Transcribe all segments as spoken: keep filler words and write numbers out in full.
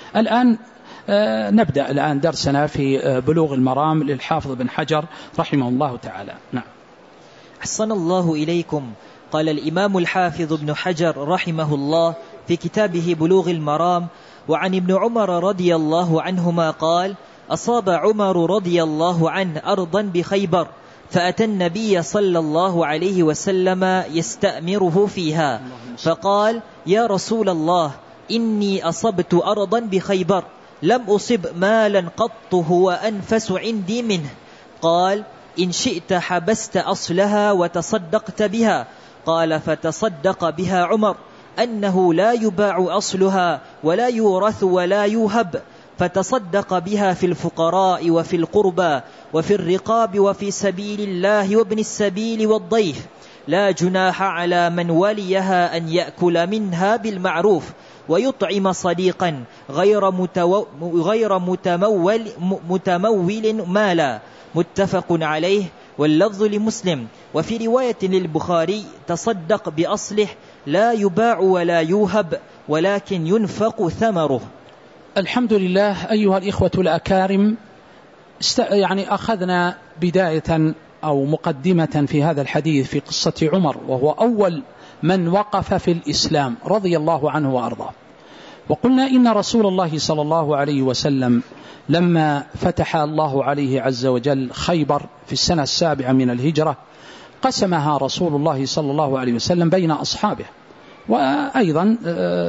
الآن نبدأ الآن درسنا في بلوغ المرام للحافظ بن حجر رحمه الله تعالى. نعم. أحسن الله إليكم. قال الإمام الحافظ ابن حجر رحمه الله في كتابه بلوغ المرام: وعن ابن عمر رضي الله عنهما قال: أصاب عمر رضي الله عنه أرضا بخيبر، فأتى النبي صلى الله عليه وسلم يستأمره فيها، فقال: يا رسول الله، إني أصبت أرضا بخيبر لم أصب مالا قط هو أنفس عندي منه. قال: إن شئت حبست أصلها وتصدقت بها. قال: فتصدق بها عمر أنه لا يباع أصلها ولا يورث ولا يوهب، فتصدق بها في الفقراء وفي القربى وفي الرقاب وفي سبيل الله وابن السبيل والضيف. لا جناح على من وليها أن يأكل منها بالمعروف ويطعم صديقا غير, متو... غير متمول... متمول مالا. متفق عليه، واللفظ لمسلم. وفي رواية للبخاري: تصدق بأصله لا يباع ولا يوهب ولكن ينفق ثمره. الحمد لله. أيها الإخوة الأكارم، است... يعني أخذنا بداية أو مقدمة في هذا الحديث في قصة عمر، وهو أول من وقف في الإسلام رضي الله عنه وأرضاه. وقلنا إن رسول الله صلى الله عليه وسلم لما فتح الله عليه عز وجل خيبر في السنة السابعة من الهجرة قسمها رسول الله صلى الله عليه وسلم بين أصحابه، وأيضا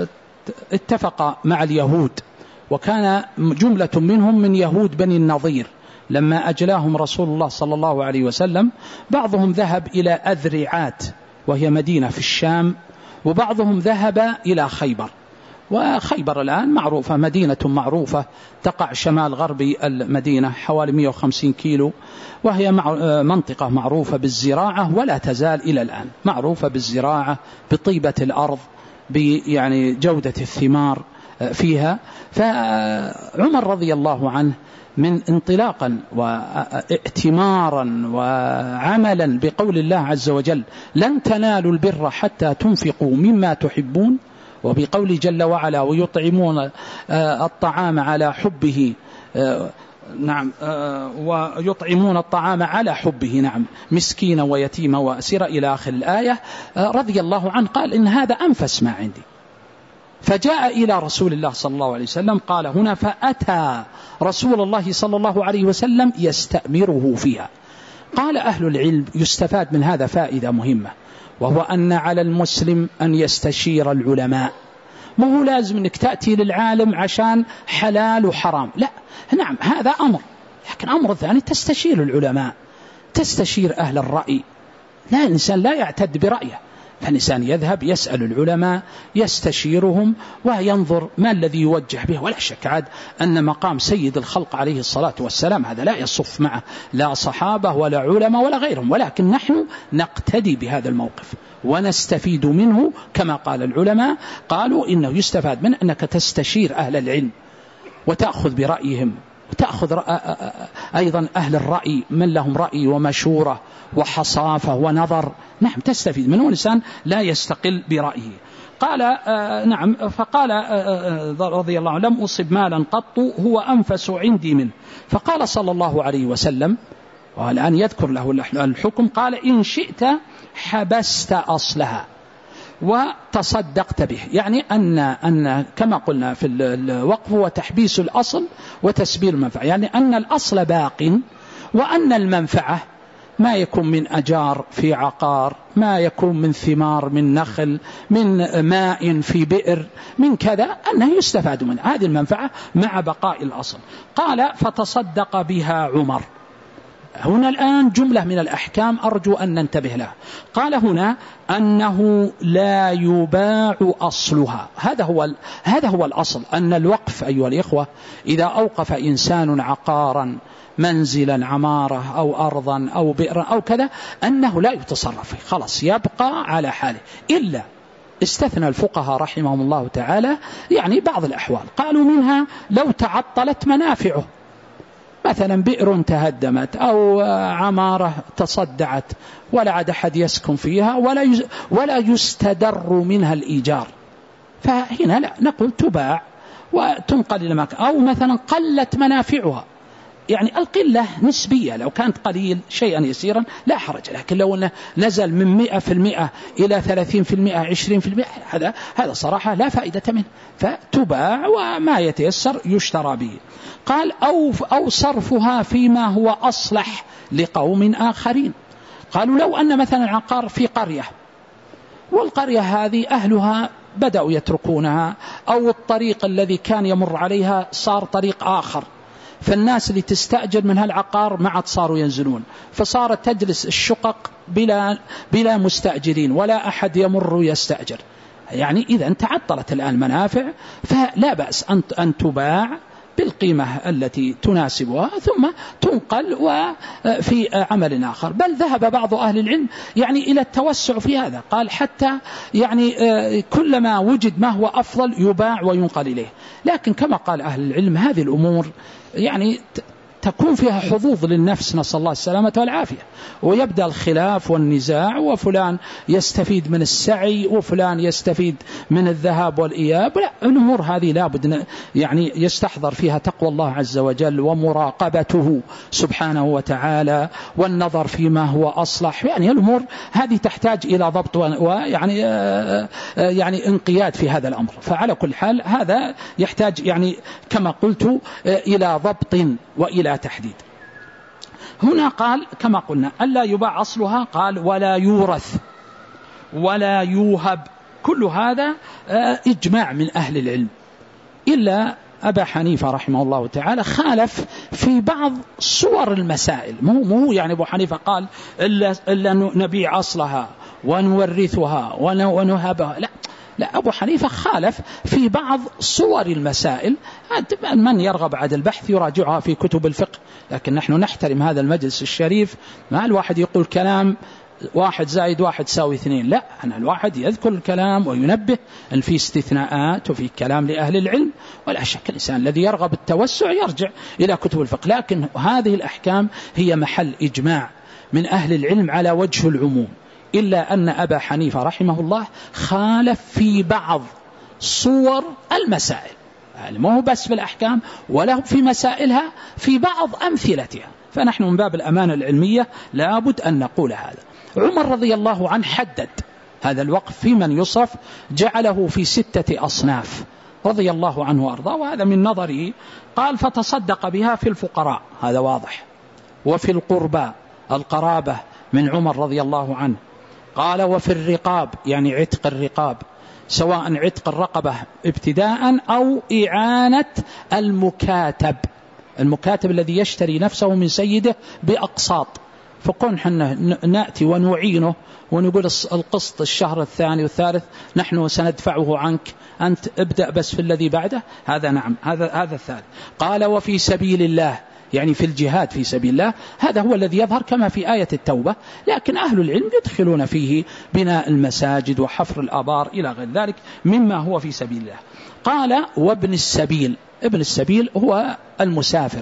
اتفق مع اليهود، وكان جملة منهم من يهود بني النضير. لما أجلاهم رسول الله صلى الله عليه وسلم بعضهم ذهب إلى أذرعات وهي مدينة في الشام، وبعضهم ذهب إلى خيبر. وخيبر الآن معروفة، مدينة معروفة تقع شمال غرب المدينة حوالي مئة وخمسين كيلو، وهي منطقة معروفة بالزراعة ولا تزال إلى الآن معروفة بالزراعة، بطيبة الأرض، يعني جودة الثمار فيها. فعمر رضي الله عنه من انطلاقا وائتمارا وعملا بقول الله عز وجل: لن تنالوا البر حتى تنفقوا مما تحبون، وبقول جل وعلا: ويطعمون الطعام على حبه، نعم، ويطعمون الطعام على حبه، نعم، مسكينا ويتيما وأسيرا إلى آخر الآية. رضي الله عنه قال: إن هذا أنفس ما عندي. فجاء إلى رسول الله صلى الله عليه وسلم. قال هنا: فأتى رسول الله صلى الله عليه وسلم يستأمره فيها. قال أهل العلم: يستفاد من هذا فائدة مهمة، وهو أن على المسلم أن يستشير العلماء. ما هو لازم أنك تأتي للعالم عشان حلال وحرام، لا، نعم هذا أمر، لكن أمر ثاني تستشير العلماء، تستشير أهل الرأي. لا، الإنسان لا يعتد برأيه، فالإنسان يذهب يسأل العلماء يستشيرهم وينظر ما الذي يوجه به. ولا شك عاد أن مقام سيد الخلق عليه الصلاة والسلام هذا لا يصف معه لا صحابة ولا علماء ولا غيرهم، ولكن نحن نقتدي بهذا الموقف ونستفيد منه. كما قال العلماء، قالوا إنه يستفاد منه أنك تستشير أهل العلم وتأخذ برأيهم، وتأخذ أيضا أهل الرأي من لهم رأي ومشورة وحصافة ونظر، نعم تستفيد منه، الإنسان لا يستقل برأيه. قال آه نعم فقال آه رضي الله عنه: لم أصب مالا قط هو أنفس عندي منه. فقال صلى الله عليه وسلم، والآن يذكر له الحكم، قال: إن شئت حبست أصلها وتصدقت به. يعني أن, أن كما قلنا في الوقف هو تحبيس الأصل وتسبيل المنفعة، يعني أن الأصل باق، وأن المنفعة ما يكون من أجار في عقار، ما يكون من ثمار من نخل، من ماء في بئر، من كذا، أنه يستفاد منه هذه المنفعة مع بقاء الأصل. قال: فتصدق بها عمر. هنا الآن جملة من الأحكام أرجو أن ننتبه لها. قال هنا أنه لا يباع أصلها. هذا هو هذا هو الأصل، أن الوقف أيها الإخوة إذا أوقف إنسان عقارا، منزلا، عمارة أو أرضا أو بئرا أو كذا، أنه لا يتصرف فيه، خلاص يبقى على حاله، إلا استثنى الفقهاء رحمهم الله تعالى يعني بعض الأحوال، قالوا منها لو تعطلت منافعه، مثلا بئر تهدمت أو عمارة تصدعت ولا عاد أحد يسكن فيها ولا ولا يستدر منها الإيجار، فهنا لا، نقول تباع وتنقل إلى مكان، أو مثلا قلت منافعها، يعني القلة نسبية، لو كانت قليل شيئا يسيرا لا حرج، لكن لو نزل من مئة في المئة إلى ثلاثين في المئة عشرين في المئة هذا هذا صراحة لا فائدة منه، فتباع وما يتيسر يشترى به. قال أو, أو صرفها فيما هو أصلح لقوم آخرين. قالوا لو أن مثلا عقار في قرية، والقرية هذه أهلها بدأوا يتركونها، أو الطريق الذي كان يمر عليها صار طريق آخر، فالناس اللي تستأجر من هالعقار ما عاد صاروا ينزلون، فصارت تجلس الشقق بلا, بلا مستأجرين ولا أحد يمر ويستأجر، يعني إذا تعطلت الآن منافع، فلا بأس أن تباع بالقيمة التي تناسبها ثم تنقل وفي عمل آخر. بل ذهب بعض أهل العلم يعني إلى التوسع في هذا، قال حتى يعني كلما وجد ما هو أفضل يباع وينقل إليه. لكن كما قال أهل العلم هذه الأمور يعني تكون فيها حظوظ للنفس، نسأل الله السلامة والعافية، ويبدأ الخلاف والنزاع، وفلان يستفيد من السعي وفلان يستفيد من الذهاب والإياب. لا، الأمور هذه لابد يعني يستحضر فيها تقوى الله عز وجل ومراقبته سبحانه وتعالى والنظر فيما هو أصلح، يعني الأمور هذه تحتاج إلى ضبط ويعني يعني انقياد في هذا الأمر. فعلى كل حال هذا يحتاج يعني كما قلت إلى ضبط وإلى تحديد. هنا قال كما قلنا ألا يباع أصلها، قال ولا يورث ولا يوهب، كل هذا إجماع من أهل العلم، إلا أبا حنيفة رحمه الله تعالى خالف في بعض صور المسائل. مو مو يعني أبو حنيفة قال إلا, إلا نبيع أصلها ونورثها ونهبها، لا لا، أبو حنيفة خالف في بعض صور المسائل. من يرغب عن البحث يراجعها في كتب الفقه، لكن نحن نحترم هذا المجلس الشريف، ما الواحد يقول كلام واحد زائد واحد ساوي اثنين، لا، أنا الواحد يذكر الكلام وينبه أن في استثناءات وفي كلام لأهل العلم، ولا شك الإنسان الذي يرغب التوسع يرجع إلى كتب الفقه. لكن هذه الأحكام هي محل إجماع من أهل العلم على وجه العموم، إلا أن أبا حنيفة رحمه الله خالف في بعض صور المسائل، يعني ما هو بس في الأحكام ولا في مسائلها، في بعض أمثلتها. فنحن من باب الأمانة العلمية لابد أن نقول هذا. عمر رضي الله عنه حدد هذا الوقف في من يصرف، جعله في ستة أصناف رضي الله عنه وأرضاه، وهذا من نظره. قال فتصدق بها في الفقراء، هذا واضح، وفي القربى القرابة من عمر رضي الله عنه. قال وفي الرقاب، يعني عتق الرقاب، سواء عتق الرقبة ابتداء أو إعانة المكاتب، المكاتب الذي يشتري نفسه من سيده بأقساط، فكون حنا نأتي ونعينه ونقول القسط الشهر الثاني والثالث نحن سندفعه عنك، أنت ابدأ بس في الذي بعده، هذا نعم، هذا هذا الثالث. قال وفي سبيل الله، يعني في الجهاد في سبيل الله، هذا هو الذي يظهر كما في آية التوبة، لكن أهل العلم يدخلون فيه بناء المساجد وحفر الآبار إلى غير ذلك مما هو في سبيل الله. قال وابن السبيل، ابن السبيل هو المسافر،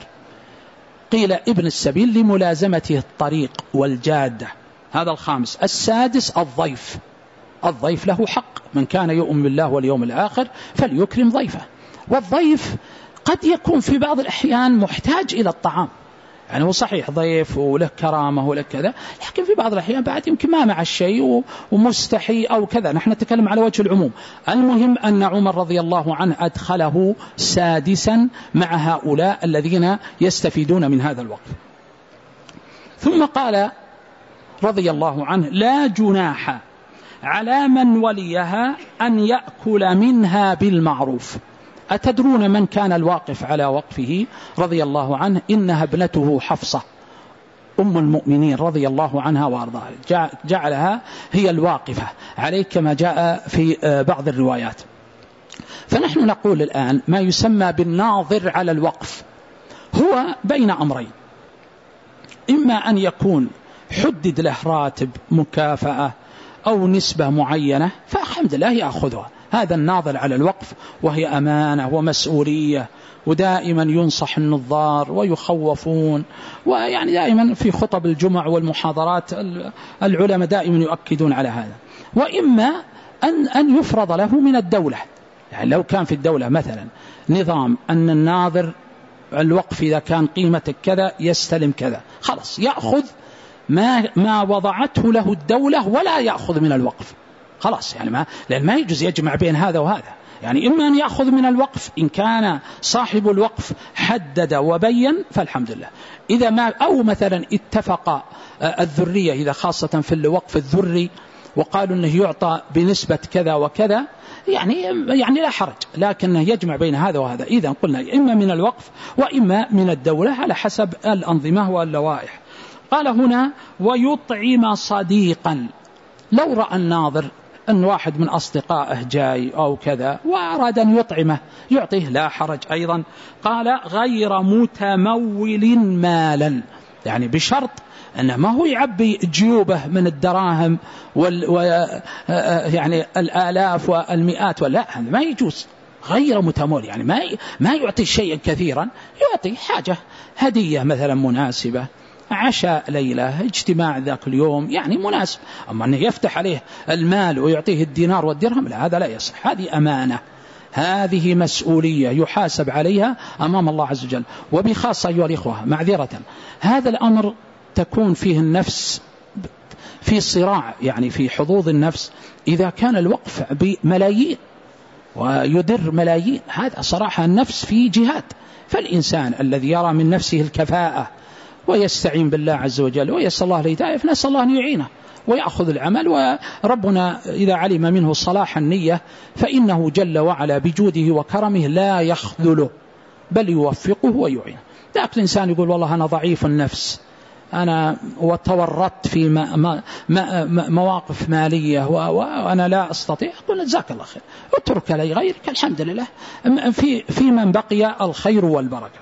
قيل ابن السبيل لملازمته الطريق والجادة، هذا الخامس. السادس الضيف، الضيف له حق، من كان يؤمن بالله واليوم الآخر فليكرم ضيفه. والضيف قد يكون في بعض الأحيان محتاج إلى الطعام، يعني هو صحيح ضيف وله كرامة وله كذا، لكن في بعض الأحيان بعد يمكن ما مع الشيء ومستحي أو كذا، نحن نتكلم على وجه العموم. المهم أن عمر رضي الله عنه أدخله سادسا مع هؤلاء الذين يستفيدون من هذا الوقف. ثم قال رضي الله عنه لا جناح على من وليها أن يأكل منها بالمعروف. أتدرون من كان الواقف على وقفه رضي الله عنه؟ إنها ابنته حفصة أم المؤمنين رضي الله عنها وأرضاها، جعلها هي الواقفة عليه كما جاء في بعض الروايات. فنحن نقول الآن ما يسمى بالناظر على الوقف هو بين أمرين، إما أن يكون حدد له راتب مكافأة أو نسبة معينة فالحمد لله يأخذها، هذا الناظر على الوقف، وهي أمانة ومسؤولية، ودائما ينصح النظار ويخوفون، ويعني دائما في خطب الجمع والمحاضرات العلماء دائما يؤكدون على هذا. وإما أن, أن يفرض له من الدولة، يعني لو كان في الدولة مثلا نظام أن الناظر الوقف إذا كان قيمة كذا يستلم كذا، خلاص يأخذ ما ما وضعته له الدولة ولا يأخذ من الوقف، خلاص يعني ما لأن ما يجوز يجمع بين هذا وهذا. يعني إما أن يأخذ من الوقف إن كان صاحب الوقف حدد وبين فالحمد لله، إذا ما أو مثلا اتفق الذرية إذا خاصة في الوقف الذري وقالوا أنه يعطى بنسبة كذا وكذا يعني يعني لا حرج، لكنه يجمع بين هذا وهذا. إذا قلنا إما من الوقف وإما من الدولة على حسب الأنظمة واللوائح. قال هنا ويطعم صديقا، لو رأى الناظر أن واحد من أصدقائه جاي أو كذا وأراد أن يطعمه يعطيه لا حرج أيضا. قال غير متمول مالا، يعني بشرط أنه ما هو يعبي جيوبه من الدراهم وال و يعني الآلاف والمئات، ولا هذا ما يجوز. غير متمول يعني ما ما يعطي شيئا كثيرا، يعطي حاجة هدية مثلا مناسبة، عشاء ليلة، اجتماع ذاك اليوم يعني مناسب. أما أنه يفتح عليه المال ويعطيه الدينار والدرهم لا، هذا لا يصح. هذه أمانة، هذه مسؤولية يحاسب عليها أمام الله عز وجل. وبخاصة أيها الإخوة معذرة هذا الأمر تكون فيه النفس في صراع، يعني في حظوظ النفس إذا كان الوقف بملايين ويدر ملايين، هذا صراحة النفس في جهاد. فالإنسان الذي يرى من نفسه الكفاءة ويستعين بالله عز وجل ويسأل الله الهداية فنسأل الله أن يعينه ويأخذ العمل. وربنا إذا علم منه صلاح النية فإنه جل وعلا بجوده وكرمه لا يخذله بل يوفقه ويعينه. لكن الإنسان يقول والله أنا ضعيف النفس، أنا وتورطت في ما ما ما مواقف مالية وأنا لا أستطيع، قلنا جزاك الله خير اترك لغيرك، الحمد لله في في من بقي الخير والبركة.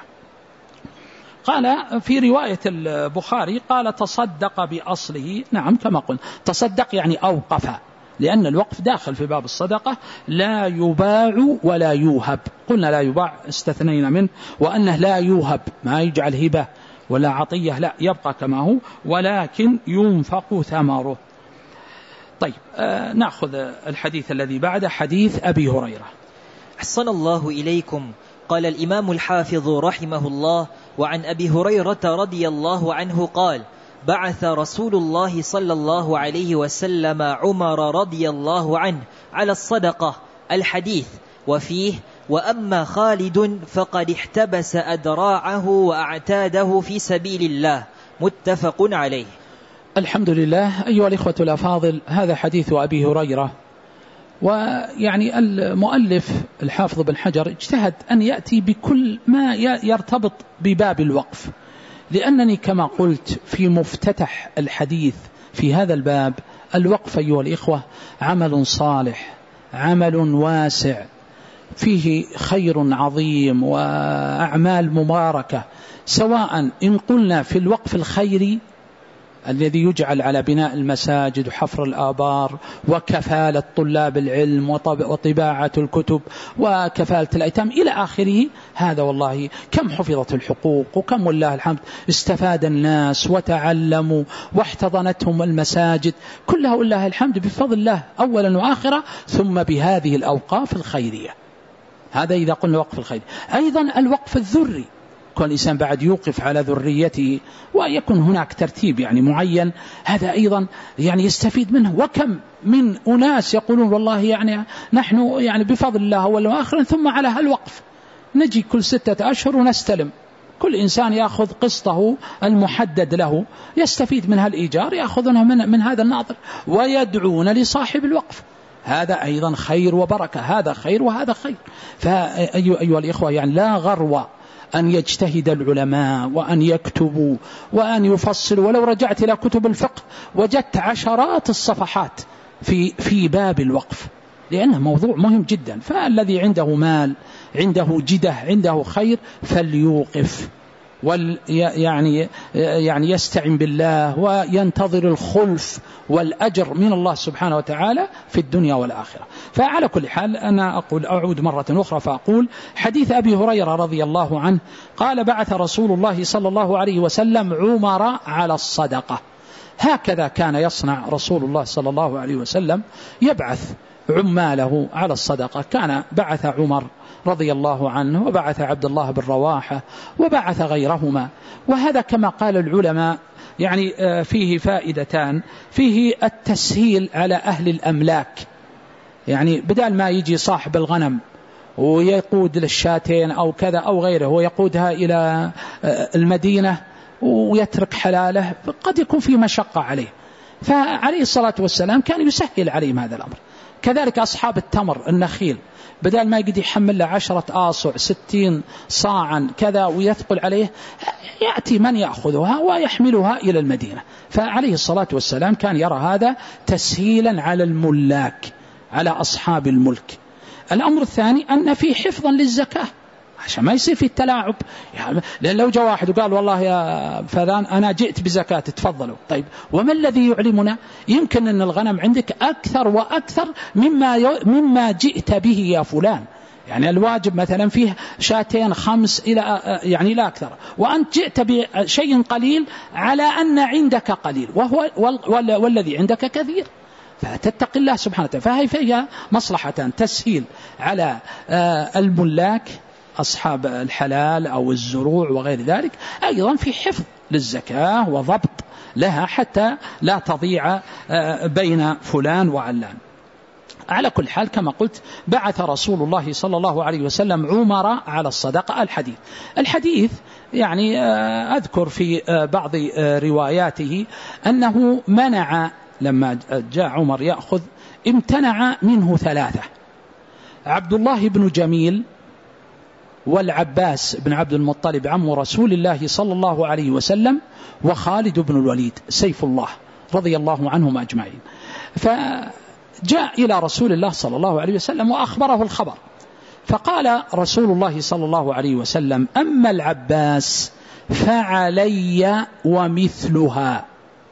قال في رواية البخاري قال تصدق بأصله، نعم كما قلنا تصدق يعني أوقف، لأن الوقف داخل في باب الصدقة، لا يباع ولا يوهب. قلنا لا يباع استثنينا منه، وأنه لا يوهب ما يجعل هبة ولا عطية، لا يبقى كما هو، ولكن ينفق ثمره. طيب آه نأخذ الحديث الذي بعد حديث أبي هريرة. أحسن الله إليكم. قال الإمام الحافظ رحمه الله: وعن أبي هريرة رضي الله عنه قال: بعث رسول الله صلى الله عليه وسلم عمر رضي الله عنه على الصدقة، الحديث. وفيه: وأما خالد فقد احتبس أدراعه وأعتاده في سبيل الله، متفق عليه. الحمد لله. أيها الإخوة الأفاضل، هذا حديث أبي هريرة. ويعني المؤلف الحافظ بن حجر اجتهد أن يأتي بكل ما يرتبط بباب الوقف، لأنني كما قلت في مفتتح الحديث في هذا الباب الوقف أيها الإخوة عمل صالح، عمل واسع فيه خير عظيم وأعمال مباركة، سواء إن قلنا في الوقف الخيري الذي يجعل على بناء المساجد وحفر الآبار وكفالة طلاب العلم وطباعة الكتب وكفالة الأيتام إلى آخره، هذا والله كم حفظت الحقوق وكم والله الحمد استفاد الناس وتعلموا واحتضنتهم المساجد، كلها والله الحمد بفضل الله أولا وآخرا، ثم بهذه الأوقاف الخيرية. هذا إذا قلنا وقف الخير. أيضا الوقف الذري، كل إنسان بعد يوقف على ذريته ويكون هناك ترتيب يعني معين، هذا أيضا يعني يستفيد منه. وكم من أناس يقولون والله يعني نحن يعني بفضل الله أولا وآخرا ثم على هالوقف نجي كل ستة أشهر ونستلم، كل إنسان يأخذ قسطه المحدد له، يستفيد من هالإيجار، يأخذونها من, من هذا الناظر ويدعون لصاحب الوقف. هذا أيضا خير وبركة، هذا خير وهذا خير. فأيها الإخوة يعني لا غرو أن يجتهد العلماء وأن يكتبوا وأن يفصلوا. ولو رجعت إلى كتب الفقه وجدت عشرات الصفحات في في باب الوقف، لأنه موضوع مهم جدا. فالذي عنده مال، عنده جده، عنده خير، فليوقف وال يعني يعني يستعن بالله وينتظر الخلف والأجر من الله سبحانه وتعالى في الدنيا والآخرة. فعلى كل حال أنا أقول أعود مرة أخرى فأقول حديث أبي هريرة رضي الله عنه قال: بعث رسول الله صلى الله عليه وسلم عمر على الصدقة. هكذا كان يصنع رسول الله صلى الله عليه وسلم، يبعث عماله على الصدقة. كان بعث عمر رضي الله عنه، وبعث عبد الله بن رواحة، وبعث غيرهما. وهذا كما قال العلماء يعني فيه فائدتان: فيه التسهيل على أهل الأملاك، يعني بدل ما يجي صاحب الغنم ويقود للشاتين أو كذا أو غيره ويقودها إلى المدينة ويترك حلاله، قد يكون فيه مشقة عليه، فعليه الصلاة والسلام كان يسهل عليهم هذا الأمر. كذلك أصحاب التمر النخيل، بدل ما يقدر يحمل له عشرة آصع ستين صاعا كذا ويثقل عليه، يأتي من يأخذها ويحملها إلى المدينة. فعليه الصلاة والسلام كان يرى هذا تسهيلا على الملاك، على أصحاب الملك. الأمر الثاني أن في حفظا للزكاة عشان ما يصير في التلاعب، يعني لأن لو جاء واحد وقال والله يا فلان أنا جئت بزكاة تفضلوا، طيب وما الذي يعلمنا؟ يمكن أن الغنم عندك أكثر وأكثر مما مما جئت به يا فلان، يعني الواجب مثلا فيه شاتين خمس إلى يعني لا أكثر، وأنت جئت بشيء قليل على أن عندك قليل وهو والذي عندك كثير، فتتق الله سبحانه وتعالى. فهي فيها مصلحتان: تسهيل على الملاك أصحاب الحلال أو الزروع وغير ذلك، أيضا في حفظ للزكاة وضبط لها حتى لا تضيع بين فلان وعلان. على كل حال كما قلت بعث رسول الله صلى الله عليه وسلم عمر على الصدقة. الحديث الحديث يعني أذكر في بعض رواياته أنه منع، لما جاء عمر يأخذ امتنع منه ثلاثة: عبد الله بن جميل، والعباس بن عبد المطلب عم رسول الله صلى الله عليه وسلم، وخالد بن الوليد سيف الله رضي الله عنهم أجمعين. فجاء إلى رسول الله صلى الله عليه وسلم وأخبره الخبر، فقال رسول الله صلى الله عليه وسلم: أما العباس فعلي ومثلها،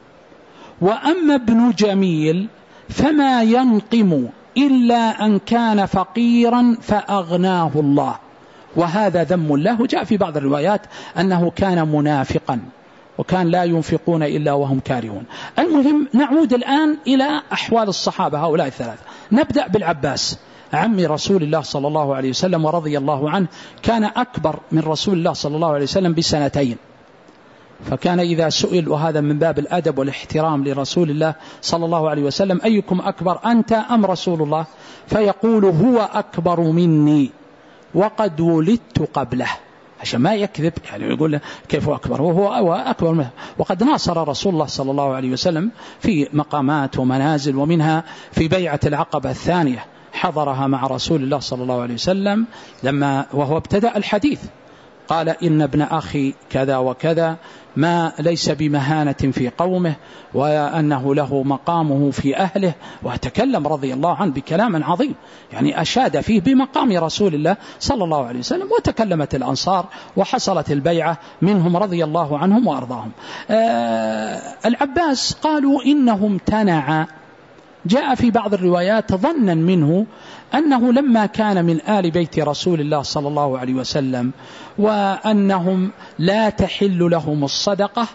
وأما ابن جميل فما ينقم إلا أن كان فقيرا فأغناه الله، وهذا ذم له. جاء في بعض الروايات أنه كان منافقا وكان لا ينفقون إلا وهم كارهون. المهم نعود الآن إلى أحوال الصحابة هؤلاء الثلاثة. نبدأ بالعباس عم رسول الله صلى الله عليه وسلم ورضي الله عنه، كان أكبر من رسول الله صلى الله عليه وسلم بسنتين، فكان إذا سئل، وهذا من باب الأدب والاحترام لرسول الله صلى الله عليه وسلم: أيكم أكبر أنت أم رسول الله؟ فيقول: هو أكبر مني وقد ولدت قبله، عشان ما يكذب، يعني يقول كيف أكبر وهو أكبر منه. وقد ناصر رسول الله صلى الله عليه وسلم في مقامات ومنازل، ومنها في بيعة العقبة الثانية حضرها مع رسول الله صلى الله عليه وسلم، لما وهو ابتدأ الحديث قال: إن ابن أخي كذا وكذا ما ليس بمهانة في قومه، وأنه له مقامه في أهله، وتكلم رضي الله عنه بكلام عظيم، يعني أشاد فيه بمقام رسول الله صلى الله عليه وسلم. وتكلمت الأنصار وحصلت البيعة منهم رضي الله عنهم وأرضاهم. آه العباس قالوا إنه امتنع. جاء في بعض الروايات ظنا منه أنه لما كان من آل بيت رسول الله صلى الله عليه وسلم وأنهم لا تحل لهم الصدقة،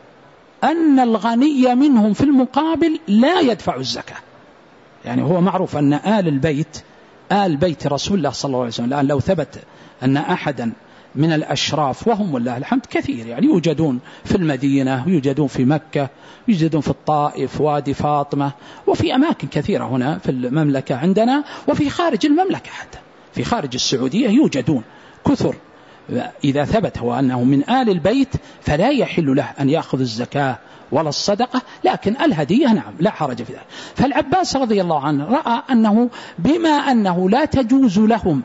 أن الغني منهم في المقابل لا يدفع الزكاة. يعني هو معروف أن آل البيت آل بيت رسول الله صلى الله عليه وسلم الآن لو ثبت أن أحدا من الأشراف، وهم والله الحمد كثير، يعني يوجدون في المدينة ويوجدون في مكة ويوجدون في الطائف وادي فاطمة وفي أماكن كثيرة هنا في المملكة عندنا، وفي خارج المملكة حتى في خارج السعودية يوجدون كثر. إذا ثبت هو أنه من آل البيت فلا يحل له أن يأخذ الزكاة ولا الصدقة، لكن الهدية نعم لا حرج في ذلك. فالعباس رضي الله عنه رأى أنه بما أنه لا تجوز لهم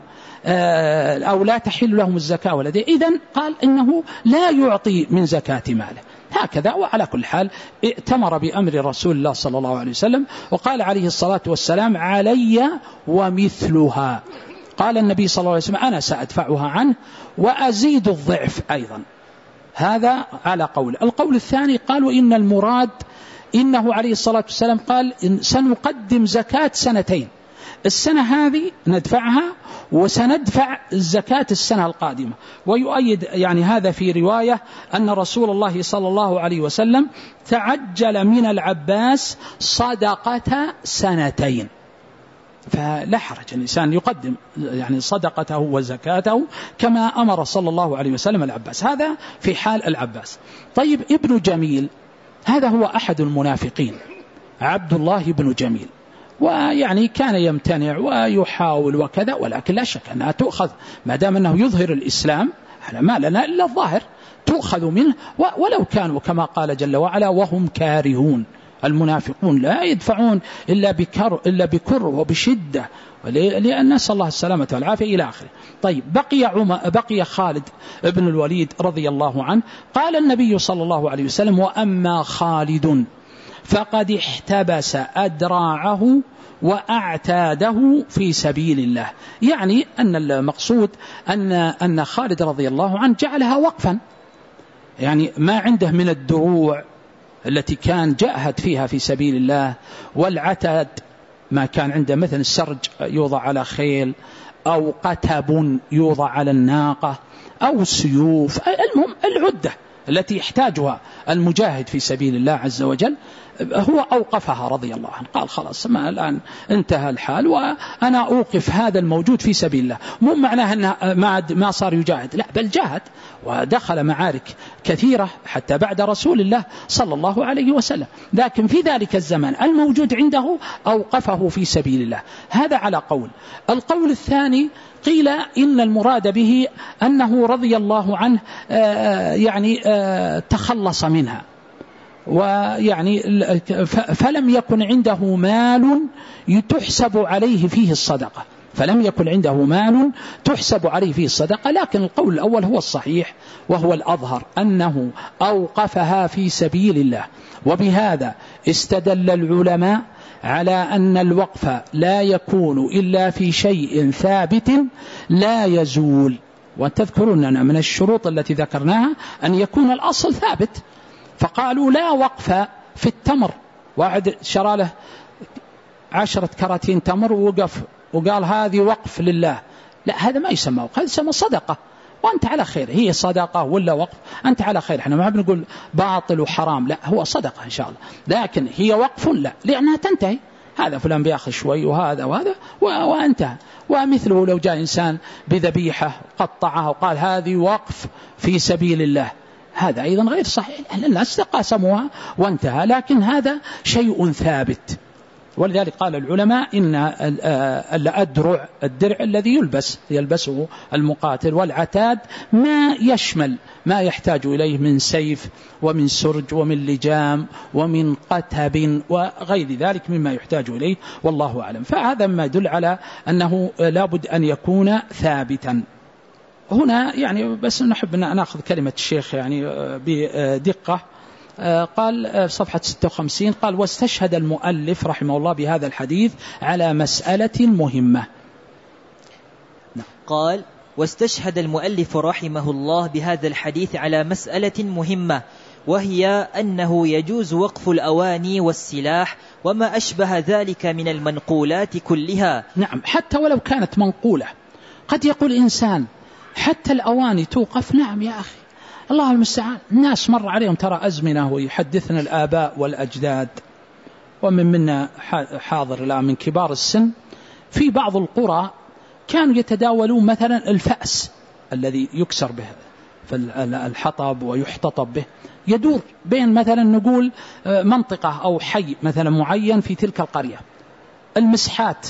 أو لا تحل لهم الزكاة ولا دي، إذن قال إنه لا يعطي من زكاة ماله هكذا. وعلى كل حال ائتمر بأمر رسول الله صلى الله عليه وسلم، وقال عليه الصلاة والسلام: علي ومثلها. قال النبي صلى الله عليه وسلم: أنا سأدفعها عنه وأزيد الضعف أيضا. هذا على قول. القول الثاني قالوا إن المراد إنه عليه الصلاة والسلام قال: إن سنقدم زكاة سنتين، السنة هذه ندفعها وسندفع الزكاة السنة القادمة. ويؤيد يعني هذا في رواية أن رسول الله صلى الله عليه وسلم تعجل من العباس صدقة سنتين، فلا حرج الإنسان يقدم يعني صدقته وزكاته كما أمر صلى الله عليه وسلم العباس. هذا في حال العباس. طيب ابن جميل هذا هو أحد المنافقين، عبد الله بن جميل، ويعني كان يمتنع ويحاول وكذا، ولكن لا شك أنها تؤخذ ما دام أنه يظهر الإسلام، ما لنا إلا الظاهر، تؤخذ منه ولو كانوا كما قال جل وعلا وهم كارهون. المنافقون لا يدفعون إلا بكر إلا بكر وبشدة، لأن نسأل الله السلامة والعافية إلى آخره. طيب بقي عم بقي خالد ابن الوليد رضي الله عنه. قال النبي صلى الله عليه وسلم: وأما خالد فقد احتبس أدراعه وأعتاده في سبيل الله. يعني أن المقصود أن أن خالد رضي الله عنه جعلها وقفا، يعني ما عنده من الدروع التي كان جاهد فيها في سبيل الله، والعتاد ما كان عنده مثل السرج يوضع على خيل، أو قتب يوضع على الناقة، أو سيوف، المهم العدة التي يحتاجها المجاهد في سبيل الله عز وجل، هو أوقفها رضي الله عنه. قال خلاص ما الآن انتهى الحال وأنا أوقف هذا الموجود في سبيل الله. مو معناه أنه ما ما صار يجاهد، لا، بل جاهد ودخل معارك كثيرة حتى بعد رسول الله صلى الله عليه وسلم، لكن في ذلك الزمان الموجود عنده أوقفه في سبيل الله. هذا على قول. القول الثاني قيل إن المراد به أنه رضي الله عنه يعني تخلص منها، ويعني فلم يكن عنده مال تحسب عليه فيه الصدقة، فلم يكن عنده مال تحسب عليه فيه الصدقة. لكن القول الأول هو الصحيح وهو الأظهر، أنه أوقفها في سبيل الله. وبهذا استدل العلماء على أن الوقف لا يكون إلا في شيء ثابت لا يزول. وتذكرون أن من الشروط التي ذكرناها أن يكون الأصل ثابت، فقالوا لا وقف في التمر. واحد شرى له عشرة كراتين تمر ووقف وقال هذه وقف لله، لا، هذا ما يسمى وقف، هذا يسمى صدقة، وأنت على خير. هي صدقة ولا وقف أنت على خير، احنا ما بنقول باطل وحرام، لا، هو صدقة إن شاء الله، لكن هي وقف لا، لأنها تنتهي. هذا فلان بياخذ شوي وهذا وهذا وانتهى. ومثله لو جاء إنسان بذبيحة قطعها وقال هذه وقف في سبيل الله، هذا أيضا غير صحيح، الناس تقاسموها وانتهى، لكن هذا شيء ثابت. ولذلك قال العلماء إن الأدرع الدرع الذي يلبس يلبسه المقاتل، والعتاد ما يشمل ما يحتاج إليه من سيف ومن سرج ومن لجام ومن قتب وغير ذلك مما يحتاج إليه، والله أعلم. فهذا ما يدل على أنه لابد أن يكون ثابتا. هنا يعني بس نحب أن نأخذ كلمة الشيخ يعني بدقة. قال صفحة ستة وخمسين، قال: واستشهد المؤلف رحمه الله بهذا الحديث على مسألة مهمة. قال: واستشهد المؤلف رحمه الله بهذا الحديث على مسألة مهمة، وهي أنه يجوز وقف الأواني والسلاح وما أشبه ذلك من المنقولات كلها. نعم، حتى ولو كانت منقولة. قد يقول إنسان حتى الأواني توقف. نعم يا أخي، الله المستعان، الناس مر عليهم ترى أزمنة، ويحدثنا الآباء والأجداد ومن منا حاضر الآن من كبار السن، في بعض القرى كانوا يتداولون مثلا الفأس الذي يكسر به الحطب ويحتطب به، يدور بين مثلا نقول منطقة أو حي مثلا معين في تلك القرية، المسحات،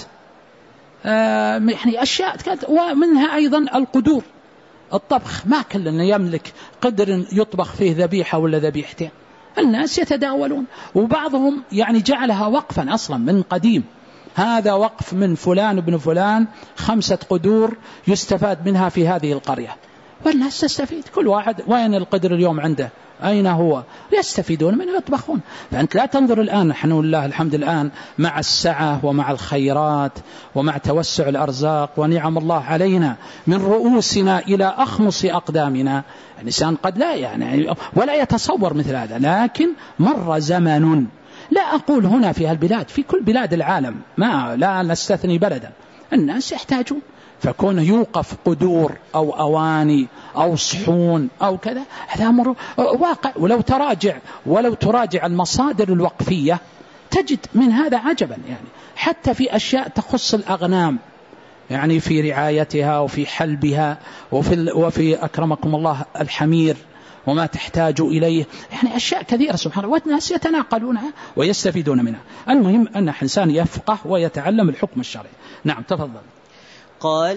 يعني أشياء، ومنها أيضا القدور، الطبخ، ما كلنا يملك قدر يطبخ فيه ذبيحة ولا ذبيحتين، الناس يتداولون. وبعضهم يعني جعلها وقفا أصلا من قديم، هذا وقف من فلان ابن فلان، خمسة قدور يستفاد منها في هذه القرية، والناس تستفيد. كل واحد وين القدر اليوم عنده، أين هو، يستفيدون منه يطبخون. فأنت لا تنظر الآن، نحن والله الحمد الآن مع السعة ومع الخيرات ومع توسع الأرزاق ونعم الله علينا من رؤوسنا إلى أخمص أقدامنا، الإنسان قد لا يعني ولا يتصور مثل هذا، لكن مر زمن، لا أقول هنا في هالبلاد، في كل بلاد العالم، ما لا نستثني بلدا، الناس يحتاجون، فكون يوقف قدور أو أواني أو صحون أو كذا، هذا أمر واقع. ولو تراجع ولو تراجع المصادر الوقفية تجد من هذا عجبا، يعني حتى في أشياء تخص الأغنام، يعني في رعايتها وفي حلبها وفي, وفي أكرمكم الله الحمير وما تحتاج إليه، يعني أشياء كثيرة سبحانه، والناس يتناقلونها ويستفيدون منها. المهم أن إنسان يفقه ويتعلم الحكم الشرعي. نعم تفضل. قال: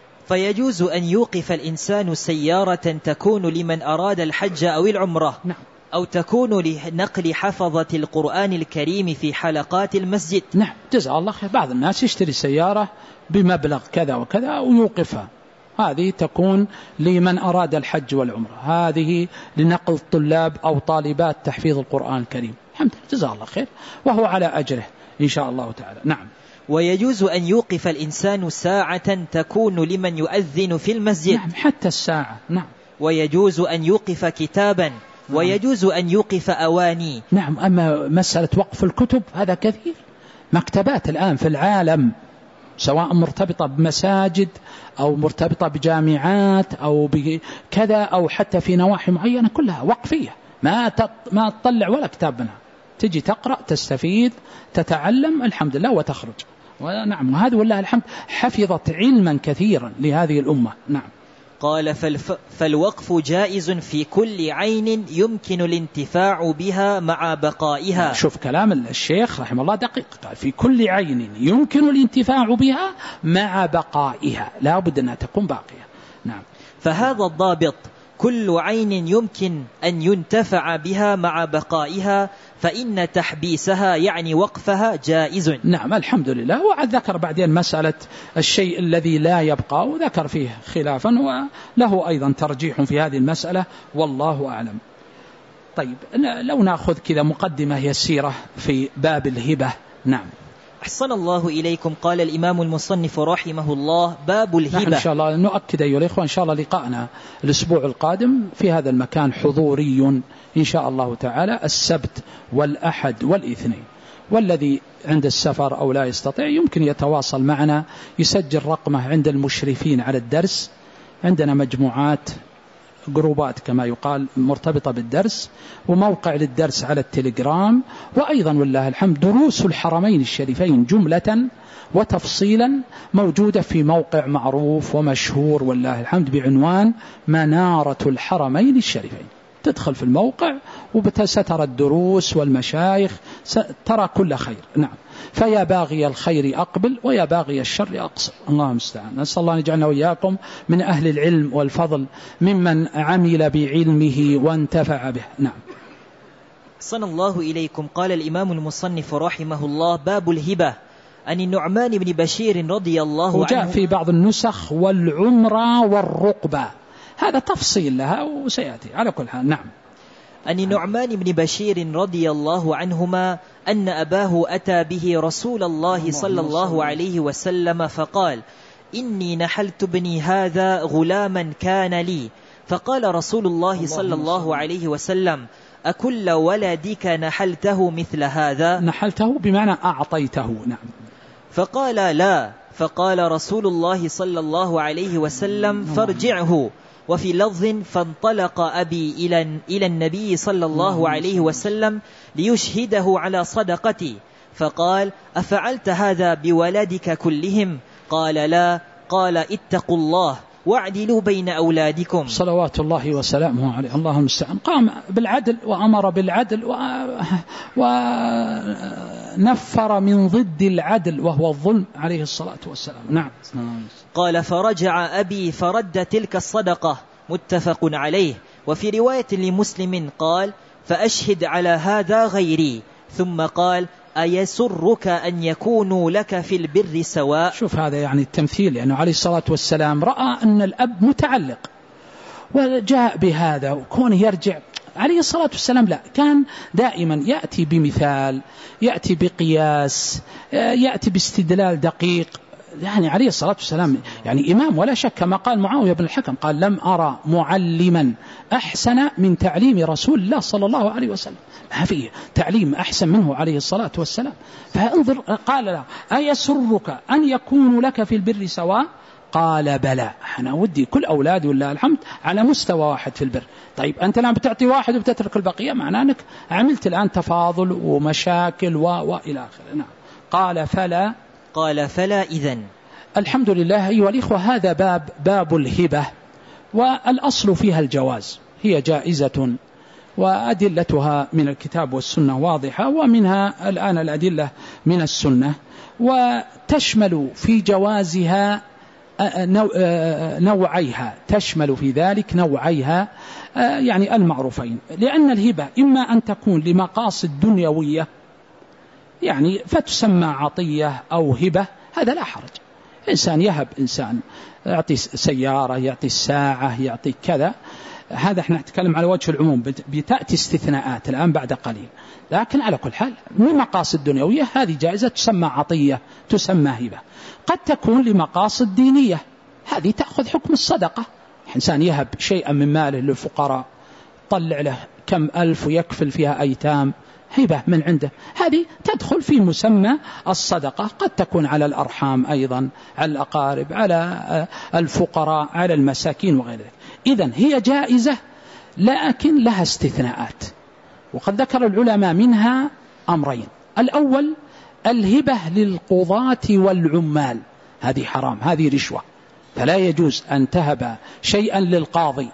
فيجوز أن يوقف الإنسان سيارة تكون لمن أراد الحج أو العمرة، نعم. أو تكون لنقل حفظة القرآن الكريم في حلقات المسجد. نعم جزاه الله خير. بعض الناس يشتري سيارة بمبلغ كذا وكذا ويوقفها، هذه تكون لمن أراد الحج والعمرة، هذه لنقل الطلاب أو طالبات تحفيظ القرآن الكريم. الحمد لله جزاه الله خير، وهو على أجره إن شاء الله تعالى. نعم. ويجوز أن يوقف الإنسان ساعة تكون لمن يؤذن في المسجد. نعم حتى الساعة. نعم. ويجوز أن يوقف كتابا، ويجوز أن يوقف أواني. نعم. أما مسألة وقف الكتب هذا كثير، مكتبات الآن في العالم سواء مرتبطة بمساجد أو مرتبطة بجامعات أو بكذا أو حتى في نواحي معينة كلها وقفية، ما ما تطلع ولا كتاب منها، تجي تقرأ تستفيد تتعلم الحمد لله وتخرج. ونعم، وهذا والله الحمد حفظت علما كثيرا لهذه الأمة. نعم. قال: فالف... فالوقف جائز في كل عين يمكن الانتفاع بها مع بقائها. شوف كلام الشيخ رحمه الله دقيق، قال في كل عين يمكن الانتفاع بها مع بقائها، لا بد أنها تكون باقية. نعم. فهذا الضابط كل عين يمكن أن ينتفع بها مع بقائها، فإن تحبيسها يعني وقفها جائز. نعم الحمد لله. وعد ذكر بعدين مسألة الشيء الذي لا يبقى، وذكر فيه خلافا وله أيضا ترجيح في هذه المسألة والله أعلم. طيب لو نأخذ كذا مقدمة يسيرة في باب الهبة. نعم. أحسن الله إليكم. قال الإمام المصنف رحمه الله: باب الهبة. نحن إن شاء الله نؤكد أيها الإخوة إن شاء الله لقاءنا الأسبوع القادم في هذا المكان حضوري إن شاء الله تعالى السبت والأحد والاثنين، والذي عند السفر أو لا يستطيع يمكن يتواصل معنا، يسجل رقمه عند المشرفين على الدرس. عندنا مجموعات جروبات كما يقال مرتبطة بالدرس، وموقع للدرس على التليجرام، وأيضا والله الحمد دروس الحرمين الشريفين جملة وتفصيلا موجودة في موقع معروف ومشهور والله الحمد بعنوان منارة الحرمين الشريفين. تدخل في الموقع وبتستر الدروس والمشايخ ترى كل خير. نعم. فيا باغي الخير أقبل ويا باغي الشر أقصر. الله المستعان. نسأل الله أن يجعلنا وإياكم من أهل العلم والفضل ممن عمل بعلمه وانتفع به. نعم. صن الله إليكم. قال الإمام المصنف رحمه الله: باب الهبة. عن النعمان بن بشير رضي الله عنه، وجاء في بعض النسخ والعمرة والرقبة، هذا تفصيل لها وسيأتي على كل حال. نعم. عن النعمان بن بشير رضي الله عنهما أن أباه أتى به رسول الله صلى الله عليه وسلم فقال: إني نحلت ابني هذا غلاما كان لي. فقال رسول الله صلى الله عليه وسلم: أكل ولدك نحلته مثل هذا؟ نحلته بمعنى أعطيته. نعم. فقال: لا. فقال رسول الله صلى الله عليه وسلم: فارجعه. وفي لفظ: فانطلق أبي إلى إلى النبي صلى الله عليه وسلم ليشهده على صدقتي، فقال: أفعلت هذا بولدك كلهم؟ قال: لا. قال: اتقوا الله واعدلوا بين أولادكم. صلوات الله وسلامه عليه. الله المستعان. قام بالعدل وأمر بالعدل ونفر من ضد العدل وهو الظلم عليه الصلاة والسلام. نعم. قال: فرجع أبي فرد تلك الصدقة. متفق عليه. وفي رواية لمسلم قال: فأشهد على هذا غيري. ثم قال: أيسرك أن يكونوا لك في البر سواء؟ شوف هذا يعني التمثيل، لأنه يعني عليه الصلاة والسلام رأى أن الأب متعلق وجاء بهذا، وكونه يرجع عليه الصلاة والسلام لا، كان دائما يأتي بمثال، يأتي بقياس، يأتي باستدلال دقيق. يعني عليه الصلاة والسلام يعني إمام ولا شك، كما قال معاوية بن الحكم قال: لم أرى معلما أحسن من تعليم رسول الله صلى الله عليه وسلم، ما في تعليم أحسن منه عليه الصلاة والسلام. فانظر، قال له: أيسرك أن يكونوا لك في البر سواء؟ قال: بلى، أنا ودي كل أولادي والله الحمد على مستوى واحد في البر. طيب أنت الآن بتعطي واحد وبتترك البقية، معناه أنك عملت الآن تفاضل ومشاكل و... وإلى آخره. نعم. قال فلا قال فلا إذن. الحمد لله. أيها الإخوة، هذا باب باب الهبة، والأصل فيها الجواز، هي جائزة وأدلتها من الكتاب والسنة واضحة، ومنها الآن الأدلة من السنة، وتشمل في جوازها نوعيها، تشمل في ذلك نوعيها يعني المعروفين. لأن الهبة إما أن تكون لمقاصد دنيوية يعني فتسمى عطية أو هبة، هذا لا حرج. إنسان يهب إنسان، يعطي سيارة، يعطي الساعة، يعطي كذا، هذا احنا نتكلم على وجه العموم، بتأتي استثناءات الآن بعد قليل، لكن على كل حال من مقاصد دنيوية هذه جائزة تسمى عطية، تسمى هبة. قد تكون لمقاصد دينية، هذه تأخذ حكم الصدقة. إنسان يهب شيئا من ماله للفقراء، طلع له كم ألف ويكفل فيها أيتام، هبة من عنده، هذه تدخل في مسمى الصدقة. قد تكون على الأرحام أيضا، على الأقارب، على الفقراء، على المساكين وغير ذلك. إذن هي جائزة لكن لها استثناءات، وقد ذكر العلماء منها أمرين. الأول الهبة للقضاة والعمال، هذه حرام، هذه رشوة، فلا يجوز أن تهب شيئا للقاضي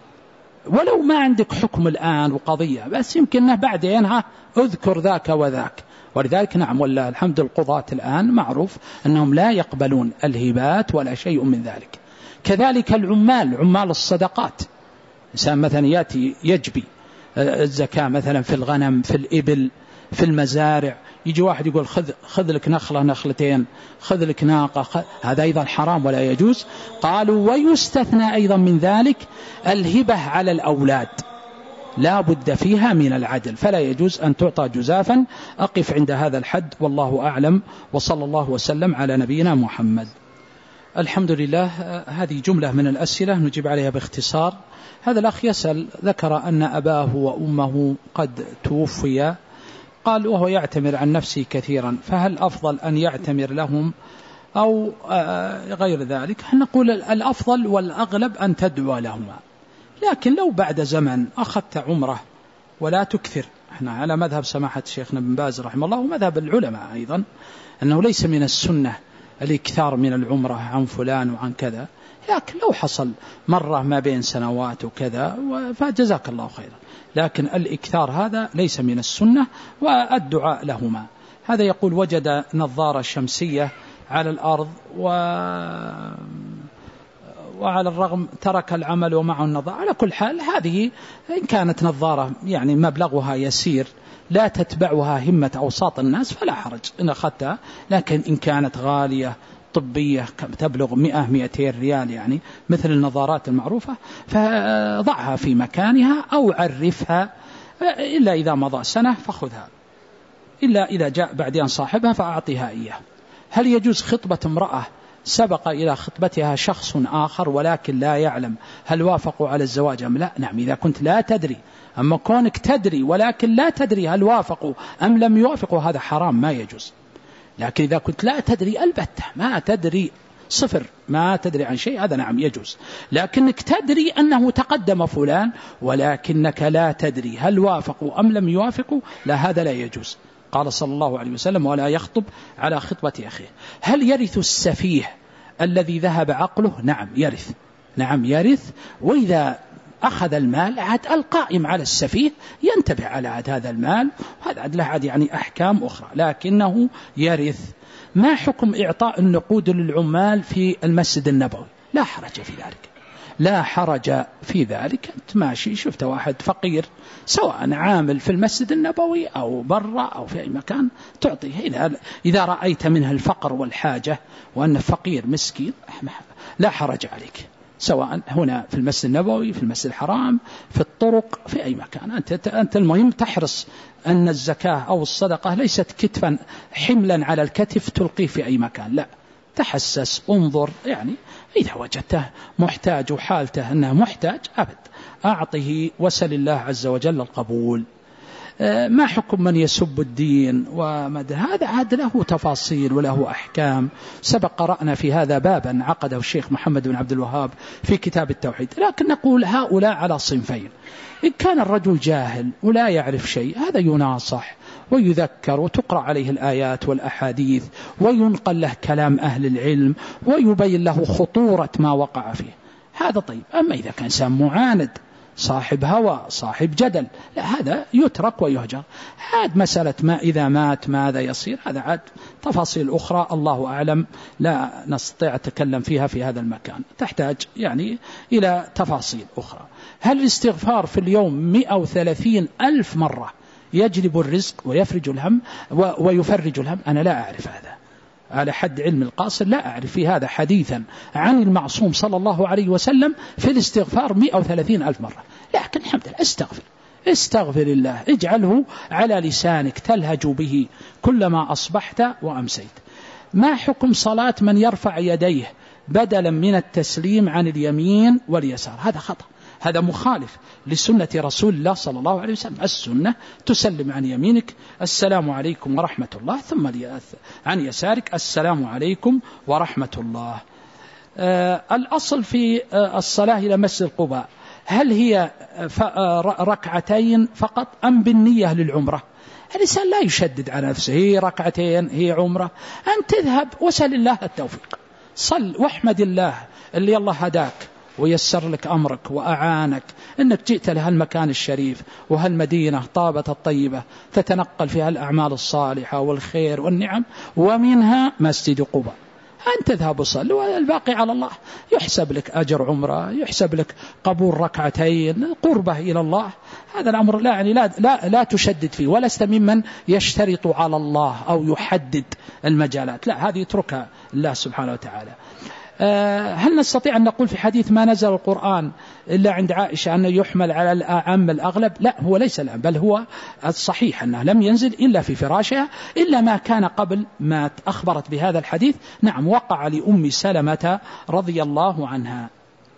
ولو ما عندك حكم الآن وقضية، بس يمكنه بعدين ها اذكر ذاك وذاك. ولذلك نعم والله الحمد القضاة الآن معروف أنهم لا يقبلون الهبات ولا شيء من ذلك. كذلك العمال، عمال الصدقات، إنسان مثلا يأتي يجبي الزكاة مثلا في الغنم، في الإبل، في المزارع، يجي واحد يقول خذ, خذ لك نخلة نخلتين، خذ لك ناقة، خذ... هذا أيضا حرام ولا يجوز. قالوا ويستثنى أيضا من ذلك الهبة على الأولاد، لا بد فيها من العدل، فلا يجوز أن تعطى جزافا. أقف عند هذا الحد والله أعلم، وصلى الله وسلم على نبينا محمد. الحمد لله. هذه جملة من الأسئلة نجيب عليها باختصار. هذا الأخ يسأل، ذكر أن أباه وأمه قد توفيا، قال وهو يعتمر عن نفسه كثيرا، فهل أفضل أن يعتمر لهم أو غير ذلك؟ نقول الأفضل والأغلب أن تدعو لهما، لكن لو بعد زمن أخذت عمره ولا تكثر، احنا على مذهب سماحة شيخنا بن باز رحمه الله ومذهب العلماء أيضا أنه ليس من السنة الإكثار من العمرة عن فلان وعن كذا، لكن لو حصل مرة ما بين سنوات وكذا فجزاك الله خيرا، لكن الإكثار هذا ليس من السنة. والدعاء لهما. هذا يقول وجد نظارة شمسية على الأرض و... وعلى الرغم ترك العمل ومعه النظارة. على كل حال هذه إن كانت نظارة يعني مبلغها يسير لا تتبعها همة أوساط الناس فلا حرج إن أخذتها، لكن إن كانت غالية طبية تبلغ مئة مئتين ريال يعني مثل النظارات المعروفة فضعها في مكانها أو عرفها، إلا إذا مضى سنة فخذها، إلا إذا جاء بعدين صاحبها فأعطيها إياه. هل يجوز خطبة امرأة سبق إلى خطبتها شخص آخر ولكن لا يعلم هل وافقوا على الزواج أم لا؟ نعم إذا كنت لا تدري. أما كونك تدري ولكن لا تدري هل وافقوا أم لم يوافقوا هذا حرام ما يجوز. لكن إذا كنت لا تدري البتة، ما تدري صفر، ما تدري عن شيء، هذا نعم يجوز. لكنك تدري أنه تقدم فلان ولكنك لا تدري هل وافقوا أم لم يوافقوا، لا هذا لا يجوز. قال صلى الله عليه وسلم ولا يخطب على خطبة أخيه. هل يرث السفيه الذي ذهب عقله؟ نعم يرث، نعم يرث. وإذا أخذ المال عاد القائم على السفيه ينتبه على عاد هذا المال، وهذا عاد له عاد يعني أحكام أخرى، لكنه يرث. ما حكم إعطاء النقود للعمال في المسجد النبوي؟ لا حرج في ذلك، لا حرج في ذلك. أنت ماشي شفت واحد فقير سواء عامل في المسجد النبوي أو برا أو في أي مكان تعطيه، إذا رأيت منها الفقر والحاجة وأن فقير مسكين لا حرج عليك، سواء هنا في المسجد النبوي، في المسجد الحرام، في الطرق، في أي مكان. أنت, أنت المهم تحرص أن الزكاة أو الصدقة ليست كتفا حملا على الكتف تلقيه في أي مكان، لا، تحسس انظر، يعني إذا وجدته محتاج وحالته أنه محتاج أبد أعطه وسل الله عز وجل القبول. ما حكم من يسب الدين ومدى هذا؟ عاد له تفاصيل وله أحكام، سبق قرأنا في هذا بابا عقده الشيخ محمد بن عبد الوهاب في كتاب التوحيد. لكن نقول هؤلاء على صنفين: إن كان الرجل جاهل ولا يعرف شيء هذا يناصح ويذكر وتقرأ عليه الآيات والأحاديث وينقل له كلام أهل العلم ويبين له خطورة ما وقع فيه، هذا طيب. أما إذا كان إنسان معاند صاحب هوى صاحب جدل، لا، هذا يترك ويهجر. عاد مسألة ما إذا مات ماذا يصير، هذا عاد تفاصيل أخرى الله أعلم، لا نستطيع أتكلم فيها في هذا المكان، تحتاج يعني إلى تفاصيل أخرى. هل الاستغفار في اليوم مئة وثلاثين ألف مرة يجلب الرزق ويفرج الهم ويفرج الهم؟ أنا لا أعرف هذا على حد علم القاصر، لا أعرف في هذا حديثا عن المعصوم صلى الله عليه وسلم في الاستغفار مئة وثلاثين ألف مرة. لكن الحمد لله استغفر استغفر الله، اجعله على لسانك تلهج به كلما أصبحت وأمسيت. ما حكم صلاة من يرفع يديه بدلا من التسليم عن اليمين واليسار؟ هذا خطأ، هذا مخالف لسنة رسول الله صلى الله عليه وسلم. السنة تسلم عن يمينك السلام عليكم ورحمة الله، ثم عن يسارك السلام عليكم ورحمة الله. آه الأصل في آه الصلاة إلى مسجد قباء هل هي ركعتين فقط أم بالنية للعمرة؟ الإنسان لا يشدد على نفسه، هي ركعتين هي عمرة، أن تذهب وسل الله التوفيق، صل واحمد الله اللي الله هداك ويسر لك أمرك وأعانك أنك جئت لهالمكان الشريف وهالمدينة طابة الطيبة تتنقل فيها الأعمال الصالحة والخير والنعم، ومنها مسجد قباء. أن تذهب وصل والباقي على الله، يحسب لك أجر عمرة، يحسب لك قبول ركعتين، قربة إلى الله. هذا الأمر لا يعني لا, لا, لا تشدد فيه، ولست ممن يشترط على الله أو يحدد المجالات، لا، هذه يتركها الله سبحانه وتعالى. هل نستطيع أن نقول في حديث ما نزل القرآن إلا عند عائشة أنه يحمل على الأعم الأغلب؟ لا، هو ليس الأعم، بل هو الصحيح أنه لم ينزل إلا في فراشها، إلا ما كان قبل ما أخبرت بهذا الحديث. نعم، وقع لأم سلمة رضي الله عنها.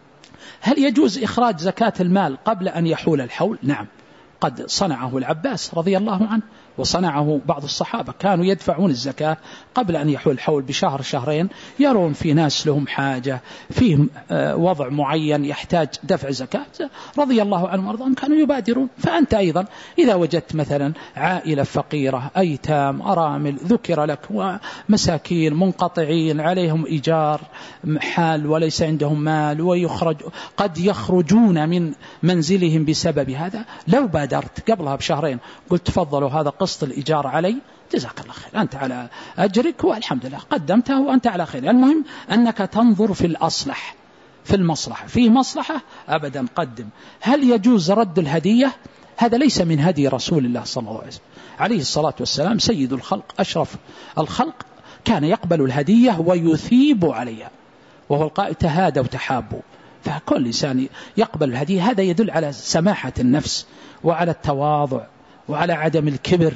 هل يجوز إخراج زكاة المال قبل أن يحول الحول؟ نعم، قد صنعه العباس رضي الله عنه، وصنعه بعض الصحابة، كانوا يدفعون الزكاة قبل أن يحول الحول بشهر شهرين، يرون في ناس لهم حاجة، فيهم وضع معين يحتاج دفع زكاة، رضي الله عنهم وارضاهم، كانوا يبادرون. فأنت أيضا إذا وجدت مثلا عائلة فقيرة، أيتام، أرامل ذكر لك، ومساكين منقطعين عليهم إيجار حال وليس عندهم مال، ويخرج قد يخرجون من منزلهم بسبب هذا، لو بادرت قبلها بشهرين قلت تفضلوا هذا قسط الإيجار علي، جزاك الله خير، أنت على أجرك والحمد لله قدمته وأنت على خير. المهم أنك تنظر في الأصلح، في المصلحة، فيه مصلحة أبدا قدم. هل يجوز رد الهدية؟ هذا ليس من هدي رسول الله صلى الله عليه وسلم عليه الصلاة والسلام، سيد الخلق أشرف الخلق، كان يقبل الهدية ويثيب عليها، وهو القائل تهادوا وتحابوا. فكل إنسان يقبل الهدية، هذا يدل على سماحة النفس وعلى التواضع وعلى عدم الكبر،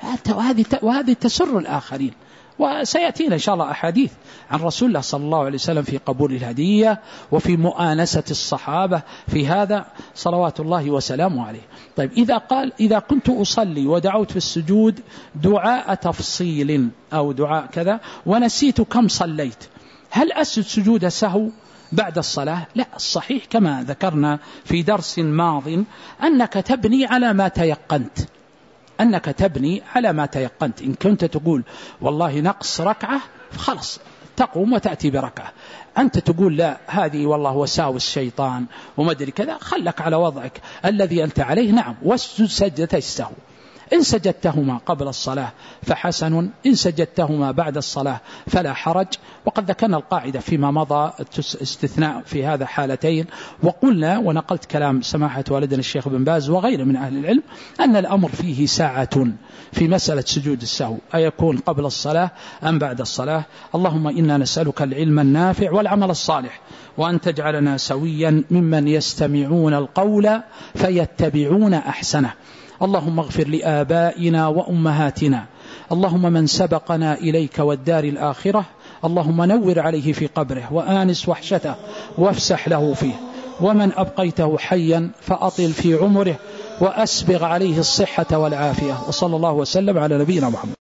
وهذه تسر الآخرين. وسيأتينا إن شاء الله أحاديث عن رسول الله صلى الله عليه وسلم في قبول الهدية وفي مؤانسة الصحابة في هذا صلوات الله وسلامه عليه. طيب، إذا قال إذا كنت أصلي ودعوت في السجود دعاء تفصيل أو دعاء كذا ونسيت كم صليت، هل أسجد سجود سهو بعد الصلاة؟ لا، الصحيح كما ذكرنا في درس ماض أنك تبني على ما تيقنت، أنك تبني على ما تيقنت. إن كنت تقول والله نقص ركعة خلاص تقوم وتأتي بركعة، أنت تقول لا هذه والله وساوس الشيطان وما أدري كذا، خلك على وضعك الذي أنت عليه. نعم، واسجد سجدتي السهو، إن سجدتهما قبل الصلاة فحسن، إن سجدتهما بعد الصلاة فلا حرج. وقد ذكرنا القاعدة فيما مضى استثناء في هذا حالتين، وقلنا ونقلت كلام سماحة والدنا الشيخ بن باز وغيره من أهل العلم أن الأمر فيه ساعة في مسألة سجود السهو، أيكون قبل الصلاة أم بعد الصلاة. اللهم إنا نسألك العلم النافع والعمل الصالح، وأن تجعلنا سويا ممن يستمعون القول فيتبعون أحسنه. اللهم اغفر لآبائنا وأمهاتنا، اللهم من سبقنا إليك والدار الآخرة، اللهم نور عليه في قبره وآنس وحشته وافسح له فيه، ومن أبقيته حيا فأطل في عمره وأسبغ عليه الصحة والعافية. وصلى الله وسلم على نبينا محمد.